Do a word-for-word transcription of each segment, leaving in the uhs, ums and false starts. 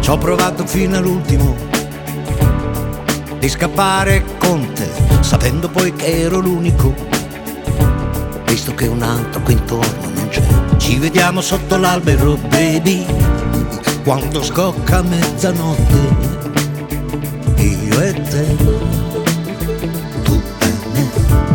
Ci ho provato fino all'ultimo di scappare con te, sapendo poi che ero l'unico, visto che un altro qui intorno non c'è. Ci vediamo sotto l'albero, baby, quando scocca mezzanotte, io e te, tu e me.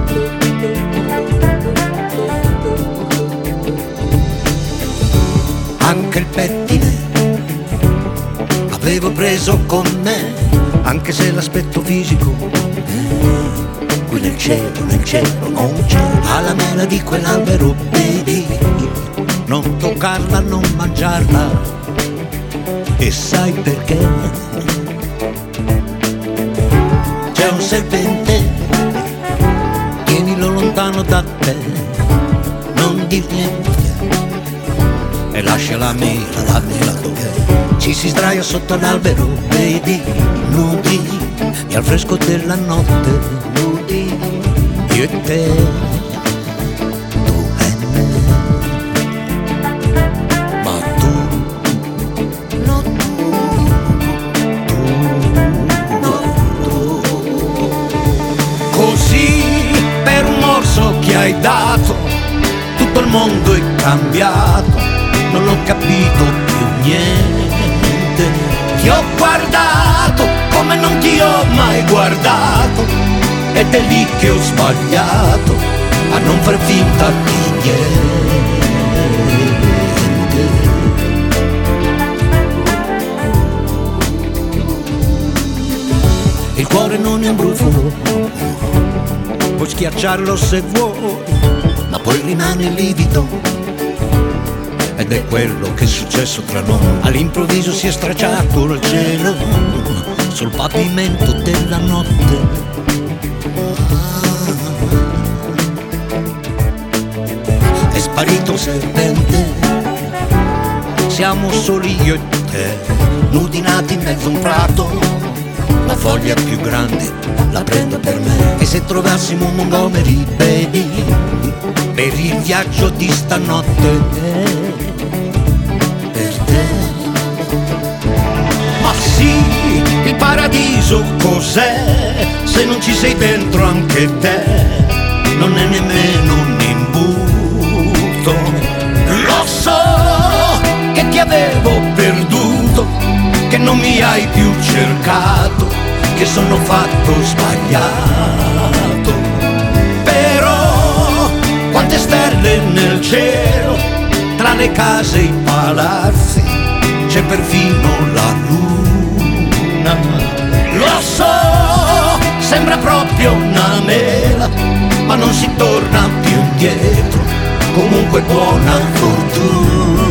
Anche il pettine avevo preso con me, anche se l'aspetto fisico eh, qui nel cielo, nel cielo non c'è. Alla mela di quell'albero, baby, non toccarla, non mangiarla, e sai perché? C'è un serpente, tienilo lontano da te, non dir niente e lascia la mela, la mela dove ci si sdraia sotto l'albero, baby, nudi e al fresco della notte, nudi, io e te, tu e me. Ma tu, no tu, tu, no tu. Così per un morso che hai dato tutto il mondo è cambiato, non ho capito più niente. Ti ho guardato come non ti ho mai guardato, ed è lì che ho sbagliato a non far finta di niente. Il cuore non è un brufolo, puoi schiacciarlo se vuoi, ma poi rimane livido. Ed è quello che è successo tra noi. All'improvviso si è stracciato il cielo sul pavimento della notte. È sparito il serpente, siamo soli io e te, nudi nati in mezzo a un prato. La foglia più grande la prendo per me. E se trovassimo un Montgomery, baby, per il viaggio di stanotte, il paradiso cos'è se non ci sei dentro anche te? Non è nemmeno un imbuto. Lo so che ti avevo perduto, che non mi hai più cercato, che sono fatto sbagliato. Però quante stelle nel cielo, tra le case e i palazzi, c'è perfino la luna. Lo so, sembra proprio una mela, ma non si torna più indietro. Comunque buona fortuna.